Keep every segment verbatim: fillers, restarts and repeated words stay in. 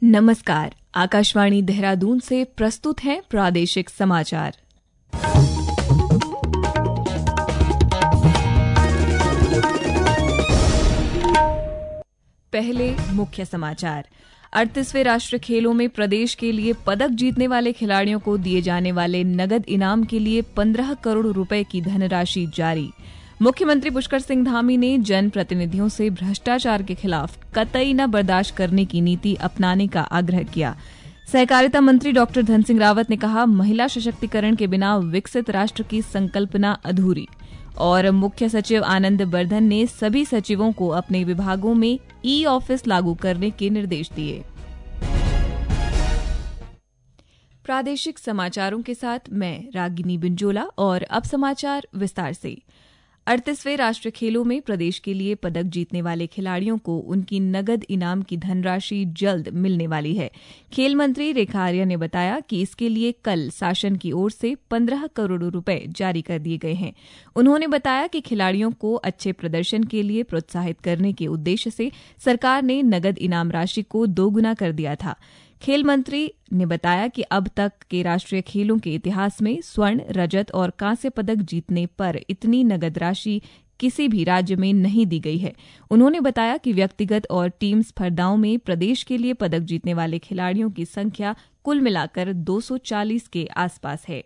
नमस्कार, आकाशवाणी देहरादून से प्रस्तुत हैं प्रादेशिक समाचार। पहले मुख्य समाचार। अड़तीसवें राष्ट्रीय खेलों में प्रदेश के लिए पदक जीतने वाले खिलाड़ियों को दिए जाने वाले नगद इनाम के लिए पंद्रह करोड़ रुपए की धनराशि जारी। मुख्यमंत्री पुष्कर सिंह धामी ने जन प्रतिनिधियों से भ्रष्टाचार के खिलाफ कतई न बर्दाश्त करने की नीति अपनाने का आग्रह किया। सहकारिता मंत्री डॉक्टर धन सिंह रावत ने कहा, महिला सशक्तिकरण के बिना विकसित राष्ट्र की संकल्पना अधूरी। और मुख्य सचिव आनंद बर्धन ने सभी सचिवों को अपने विभागों में ई ऑफिस लागू करने के निर्देश दिए। प्रादेशिक समाचारों के साथ मैं रागिनी बिंजोला और अब समाचार विस्तार से। अड़तीसवें राष्ट्रीय खेलों में प्रदेश के लिए पदक जीतने वाले खिलाड़ियों को उनकी नगद इनाम की धनराशि जल्द मिलने वाली है। खेल मंत्री रेखा आर्या ने बताया कि इसके लिए कल शासन की ओर से पंद्रह करोड़ रुपए जारी कर दिए गए हैं। उन्होंने बताया कि खिलाड़ियों को अच्छे प्रदर्शन के लिए प्रोत्साहित करने के उद्देश्य से सरकार ने नगद इनाम राशि को दोगुना कर दिया था। खेल मंत्री ने बताया कि अब तक के राष्ट्रीय खेलों के इतिहास में स्वर्ण, रजत और कांस्य पदक जीतने पर इतनी नगद राशि किसी भी राज्य में नहीं दी गई है। उन्होंने बताया कि व्यक्तिगत और टीम स्पर्धाओं में प्रदेश के लिए पदक जीतने वाले खिलाड़ियों की संख्या कुल मिलाकर दो सौ चालीस के आसपास है।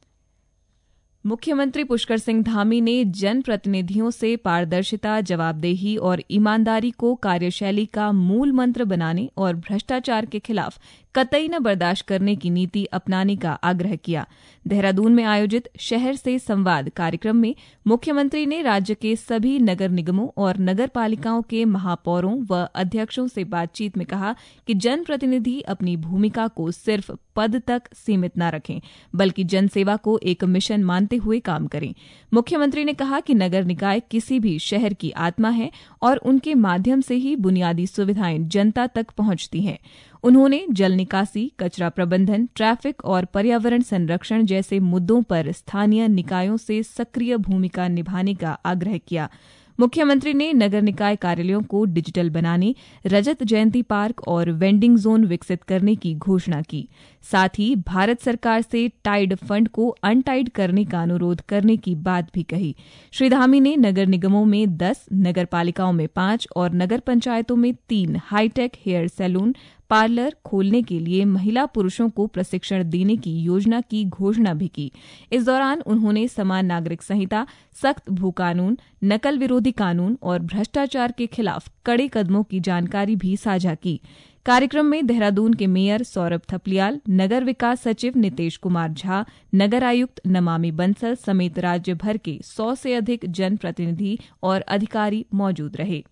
मुख्यमंत्री पुष्कर सिंह धामी ने जनप्रतिनिधियों से पारदर्शिता, जवाबदेही और ईमानदारी को कार्यशैली का मूल मंत्र बनाने और भ्रष्टाचार के खिलाफ कतई न बर्दाश्त करने की नीति अपनाने का आग्रह किया। देहरादून में आयोजित शहर से संवाद कार्यक्रम में मुख्यमंत्री ने राज्य के सभी नगर निगमों और नगर पालिकाओं के महापौरों व अध्यक्षों से बातचीत में कहा कि जनप्रतिनिधि अपनी भूमिका को सिर्फ पद तक सीमित न रखें, बल्कि जनसेवा को एक मिशन मानते हुए काम करें। मुख्यमंत्री ने कहा कि नगर निकाय किसी भी शहर की आत्मा है और उनके माध्यम से ही बुनियादी सुविधाएं जनता तक पहुंचती हैं। उन्होंने जल निकासी, कचरा प्रबंधन, ट्रैफिक और पर्यावरण संरक्षण जैसे मुद्दों पर स्थानीय निकायों से सक्रिय भूमिका निभाने का आग्रह किया। मुख्यमंत्री ने नगर निकाय कार्यालयों को डिजिटल बनाने, रजत जयंती पार्क और वेंडिंग जोन विकसित करने की घोषणा की। साथ ही भारत सरकार से टाइड फंड को अनटाइड करने का अनुरोध करने की बात भी कही। श्री धामी ने नगर निगमों में दस, नगर पालिकाओं में पांच और नगर पंचायतों में तीन हाईटेक हेयर सैलून पार्लर खोलने के लिए महिला पुरुषों को प्रशिक्षण देने की योजना की घोषणा भी की। इस दौरान उन्होंने समान नागरिक संहिता, सख्त भू कानून, नकल विरोधी कानून और भ्रष्टाचार के खिलाफ कड़े कदमों की जानकारी भी साझा की। कार्यक्रम में देहरादून के मेयर सौरभ थपलियाल, नगर विकास सचिव नितेश कुमार झा, नगर आयुक्त नमामि बंसल समेत राज्य भर के सौ से अधिक जनप्रतिनिधि और अधिकारी मौजूद रहे।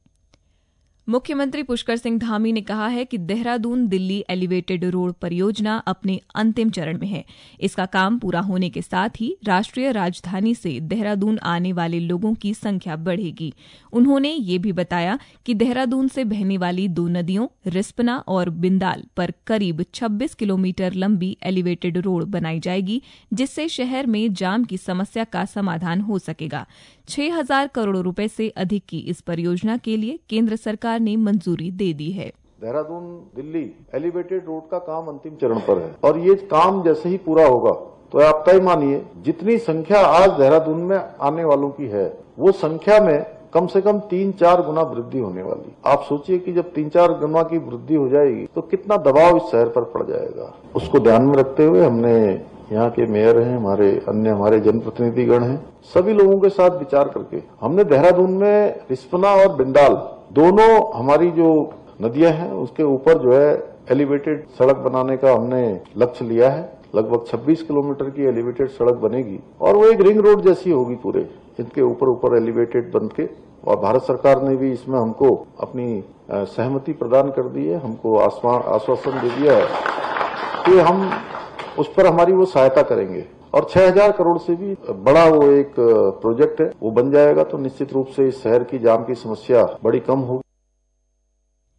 मुख्यमंत्री पुष्कर सिंह धामी ने कहा है कि देहरादून दिल्ली एलिवेटेड रोड परियोजना अपने अंतिम चरण में है। इसका काम पूरा होने के साथ ही राष्ट्रीय राजधानी से देहरादून आने वाले लोगों की संख्या बढ़ेगी। उन्होंने ये भी बताया कि देहरादून से बहने वाली दो नदियों रिस्पना और बिंदाल पर करीब छब्बीस किलोमीटर लंबी एलिवेटेड रोड बनाई जाएगी, जिससे शहर में जाम की समस्या का समाधान हो सकेगा। छह हजार करोड़ रुपए से अधिक की इस परियोजना के लिए केंद्र सरकार ने मंजूरी दे दी है। देहरादून दिल्ली एलिवेटेड रोड का काम अंतिम चरण पर है और ये काम जैसे ही पूरा होगा तो आप तय मानिए जितनी संख्या आज देहरादून में आने वालों की है वो संख्या में कम से कम तीन चार गुना वृद्धि होने वाली। आप सोचिए कि जब तीन चार गुना की वृद्धि हो जाएगी तो कितना दबाव इस शहर पर पड़ जाएगा। उसको ध्यान में रखते हुए हमने यहाँ के मेयर हैं, हमारे अन्य हमारे जनप्रतिनिधिगण हैं, सभी लोगों के साथ विचार करके हमने देहरादून में रिस्पना और बिंदाल दोनों हमारी जो नदियां हैं उसके ऊपर जो है एलिवेटेड सड़क बनाने का हमने लक्ष्य लिया है। लगभग छब्बीस किलोमीटर की एलिवेटेड सड़क बनेगी और वो एक रिंग रोड जैसी होगी पूरे, इनके ऊपर ऊपर एलिवेटेड बन के। और भारत सरकार ने भी इसमें हमको अपनी सहमति प्रदान कर दी है, हमको आश्वासन दे दिया है कि हम उस पर हमारी वो सहायता करेंगे और छह हजार करोड़ से भी बड़ा वो एक प्रोजेक्ट है, वो बन जाएगा तो निश्चित रूप से इस शहर की जाम की समस्या बड़ी कम होगी।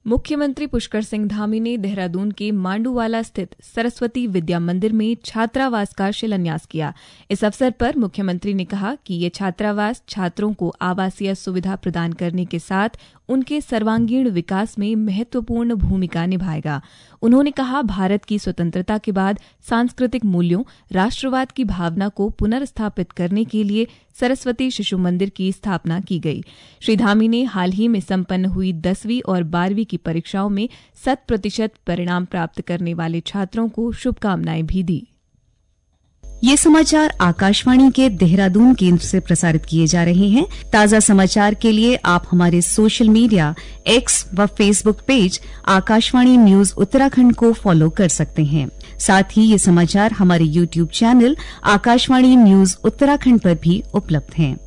मुख्यमंत्री पुष्कर सिंह धामी ने देहरादून के मांडूवाला स्थित सरस्वती विद्या मंदिर में छात्रावास का शिलान्यास किया। इस अवसर पर मुख्यमंत्री ने कहा कि ये छात्रावास छात्रों को आवासीय सुविधा प्रदान करने के साथ उनके सर्वांगीण विकास में महत्वपूर्ण भूमिका निभाएगा। उन्होंने कहा, भारत की स्वतंत्रता के बाद सांस्कृतिक मूल्यों, राष्ट्रवाद की भावना को पुनर्स्थापित करने के लिए सरस्वती शिशु मंदिर की स्थापना की गई। श्री धामी ने हाल ही में संपन्न हुई दसवीं और बारहवीं की परीक्षाओं में शत प्रतिशत परिणाम प्राप्त करने वाले छात्रों को शुभकामनाएं भी दी। ये समाचार आकाशवाणी के देहरादून केंद्र से प्रसारित किए जा रहे हैं। ताजा समाचार के लिए आप हमारे सोशल मीडिया एक्स व Facebook page Akashvani news Uttarakhand को फॉलो कर सकते हैं। साथ ही ये समाचार हमारे YouTube channel Akashvani news Uttarakhand पर भी उपलब्ध हैं।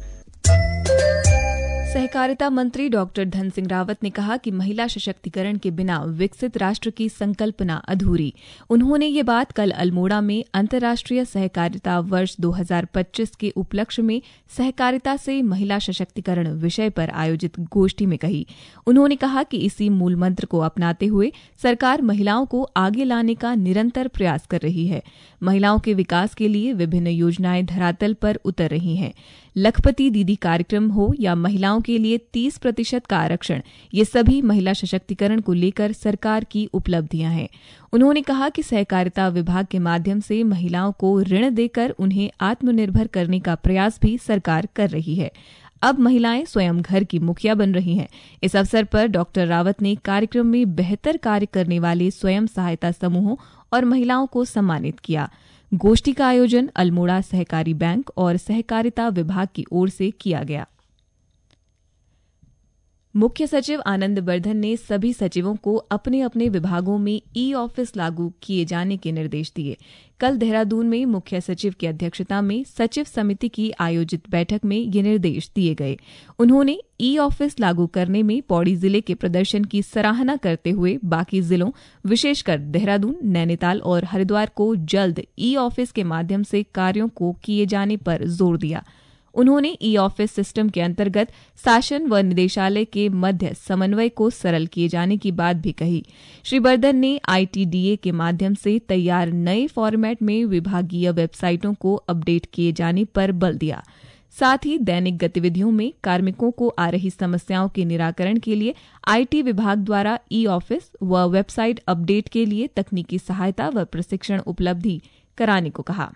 सहकारिता मंत्री डॉक्टर धन सिंह रावत ने कहा कि महिला सशक्तिकरण के बिना विकसित राष्ट्र की संकल्पना अधूरी। उन्होंने ये बात कल अल्मोड़ा में अंतर्राष्ट्रीय सहकारिता वर्ष दो हज़ार पच्चीस के उपलक्ष्य में सहकारिता से महिला सशक्तिकरण विषय पर आयोजित गोष्ठी में कही। उन्होंने कहा कि इसी मूल मंत्र को अपनाते हुए सरकार महिलाओं को आगे लाने का निरंतर प्रयास कर रही है। महिलाओं के विकास के लिए विभिन्न योजनाएं धरातल पर उतर रही हैं। लखपति दीदी कार्यक्रम हो या महिलाओं के लिए तीस प्रतिशत का आरक्षण, ये सभी महिला सशक्तिकरण को लेकर सरकार की उपलब्धियां हैं। उन्होंने कहा कि सहकारिता विभाग के माध्यम से महिलाओं को ऋण देकर उन्हें आत्मनिर्भर करने का प्रयास भी सरकार कर रही है। अब महिलाएं स्वयं घर की मुखिया बन रही हैं। इस अवसर पर डॉक्टर रावत ने कार्यक्रम में बेहतर कार्य करने वाले स्वयं सहायता समूहों और महिलाओं को सम्मानित किया। गोष्ठी का आयोजन अल्मोड़ा सहकारी बैंक और सहकारिता विभाग की ओर से किया गया। मुख्य सचिव आनंद वर्धन ने सभी सचिवों को अपने अपने विभागों में ई ऑफिस लागू किए जाने के निर्देश दिए। कल देहरादून में मुख्य सचिव की अध्यक्षता में सचिव समिति की आयोजित बैठक में ये निर्देश दिए गए। उन्होंने ई ऑफिस लागू करने में पौड़ी जिले के प्रदर्शन की सराहना करते हुए बाकी जिलों, विशेषकर देहरादून, नैनीताल और हरिद्वार को जल्द ई ऑफिस के माध्यम से कार्यों को किए जाने पर जोर दिया। उन्होंने ई ऑफिस सिस्टम के अंतर्गत शासन व निदेशालय के मध्य समन्वय को सरल किए जाने की बात भी कही। श्री वर्धन ने आईटीडीए के माध्यम से तैयार नए फॉर्मेट में विभागीय वेबसाइटों को अपडेट किए जाने पर बल दिया। साथ ही दैनिक गतिविधियों में कार्मिकों को आ रही समस्याओं के निराकरण के लिए आईटी विभाग द्वारा ई ऑफिस व वेबसाइट अपडेट के लिए तकनीकी सहायता व प्रशिक्षण उपलब्धि कराने को कहा।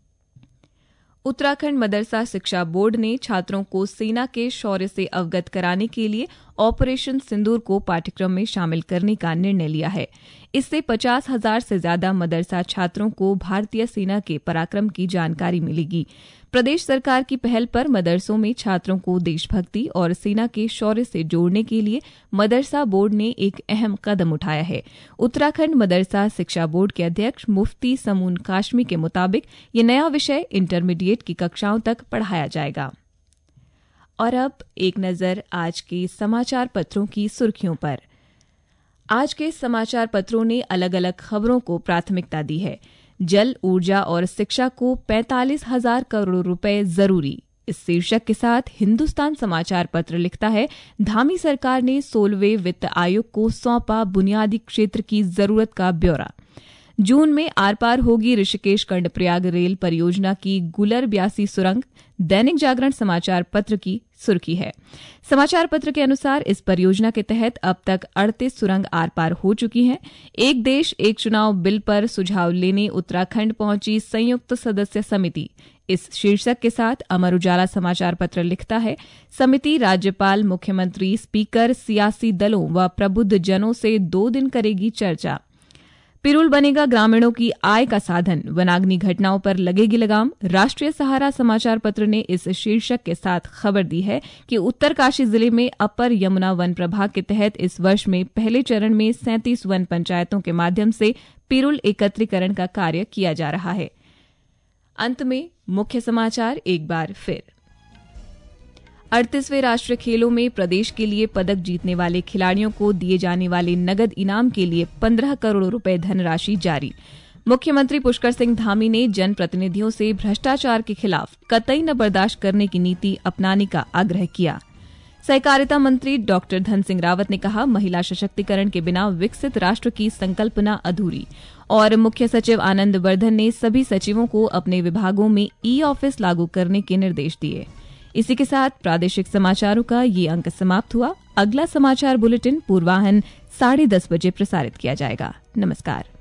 उत्तराखंड मदरसा शिक्षा बोर्ड ने छात्रों को सेना के शौर्य से अवगत कराने के लिए ऑपरेशन सिंदूर को पाठ्यक्रम में शामिल करने का निर्णय लिया है। इससे पचास हजार से ज्यादा मदरसा छात्रों को भारतीय सेना के पराक्रम की जानकारी मिलेगी। प्रदेश सरकार की पहल पर मदरसों में छात्रों को देशभक्ति और सेना के शौर्य से जोड़ने के लिए मदरसा बोर्ड ने एक अहम कदम उठाया है। उत्तराखंड मदरसा शिक्षा बोर्ड के अध्यक्ष मुफ्ती समून काशमी के मुताबिक ये नया विषय इंटरमीडिएट की कक्षाओं तक पढ़ाया जाएगा। और अब एक नजर आज के समाचार पत्रों की सुर्खियों पर। आज के समाचार पत्रों ने अलग अलग खबरों को प्राथमिकता दी है। जल, ऊर्जा और शिक्षा को पैंतालीस हजार करोड़ रुपए जरूरी, इस शीर्षक के साथ हिंदुस्तान समाचार पत्र लिखता है, धामी सरकार ने सोलहवें वित्त आयोग को सौंपा बुनियादी क्षेत्र की जरूरत का ब्यौरा। जून में आर पार होगी ऋषिकेश कर्णप्रयाग रेल परियोजना की गुलर ब्यासी सुरंग, दैनिक जागरण समाचार पत्र की सुर्खी है। समाचार पत्र के अनुसार इस परियोजना के तहत अब तक अड़तीस सुरंग आर पार हो चुकी हैं। एक देश एक चुनाव बिल पर सुझाव लेने उत्तराखंड पहुंची संयुक्त सदस्य समिति, इस शीर्षक के साथ अमर उजाला समाचार पत्र लिखता है, समिति राज्यपाल, मुख्यमंत्री, स्पीकर, सियासी दलों व प्रबुद्ध जनों से दो दिन करेगी चर्चा। पिरूल बनेगा ग्रामीणों की आय का साधन, वनाग्नि घटनाओं पर लगेगी लगाम। राष्ट्रीय सहारा समाचार पत्र ने इस शीर्षक के साथ खबर दी है कि उत्तरकाशी जिले में अपर यमुना वन प्रभाग के तहत इस वर्ष में पहले चरण में सैंतीस वन पंचायतों के माध्यम से पिरूल एकत्रीकरण का कार्य किया जा रहा है। अंत में मुख्य समाचार एक बार फिर। अड़तीसवें राष्ट्रीय खेलों में प्रदेश के लिए पदक जीतने वाले खिलाड़ियों को दिए जाने वाले नगद इनाम के लिए पंद्रह करोड़ रुपए धनराशि जारी। मुख्यमंत्री पुष्कर सिंह धामी ने जनप्रतिनिधियों से भ्रष्टाचार के खिलाफ कतई न बर्दाश्त करने की नीति अपनाने का आग्रह किया। सहकारिता मंत्री डॉक्टर धन सिंह रावत ने कहा, महिला सशक्तिकरण के बिना विकसित राष्ट्र की संकल्पना अधूरी। और मुख्य सचिव आनंद वर्धन ने सभी सचिवों को अपने विभागों में ई ऑफिस लागू करने के निर्देश दिए। इसी के साथ प्रादेशिक समाचारों का ये अंक समाप्त हुआ। अगला समाचार बुलेटिन पूर्वाह्न साढ़े दस बजे प्रसारित किया जाएगा। नमस्कार।